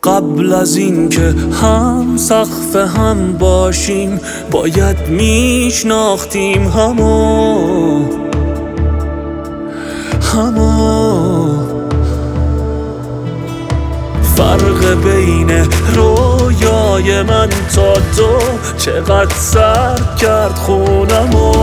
قبل از این که هم سقف هم باشیم باید میشناختیم همو فرق بین رویای من تا تو چقدر سر کرد خونمو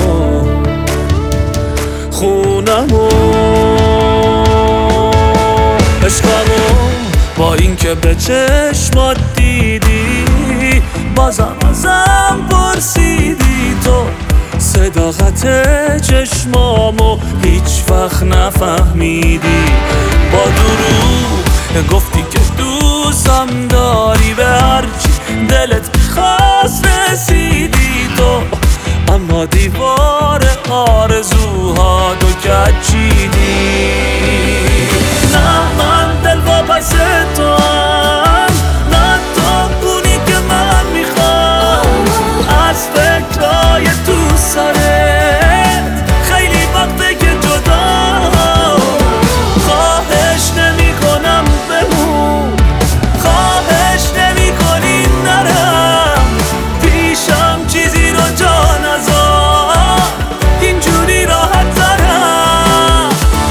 عشقمو با این که به چشمات دیدی بازم ازم پرسیدی تو صداقت چشمامو هیچ وقت نفهمیدی با دروغ گفتی که دوستم داری به هرچی دلت میخواست رسیدی تو اما دیوار آرزوهاتو کشیدی نه من دل واپس تو هم نه تو اونی که من میخوام از فکرای تو سرت خیلی وقته که جدا خواهش نمی کنم بمون خواهش نمی کنی نرم پیشم چیزی رو جا نذار اینجوری راحت ترم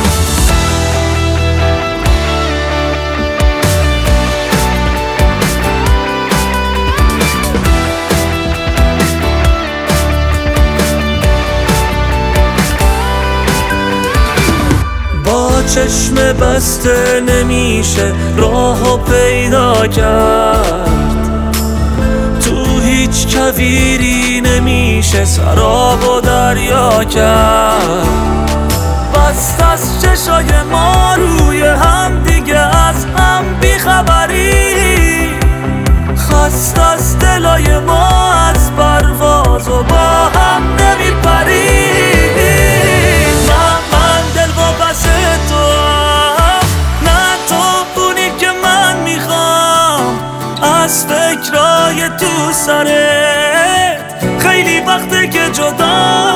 با چشم بسته نمیشه راهو پیدا کرد تو هیچ کویری نمیشه سراب و دریا کرد بست از چشای ما روی هم دیگه از هم بیخبری خست از دلای ما از پرواز و با هم نمیپری من دل واپس تو هم نه تو اونی که من میخوام از فکرای تو سرت خیلی وقته که جدا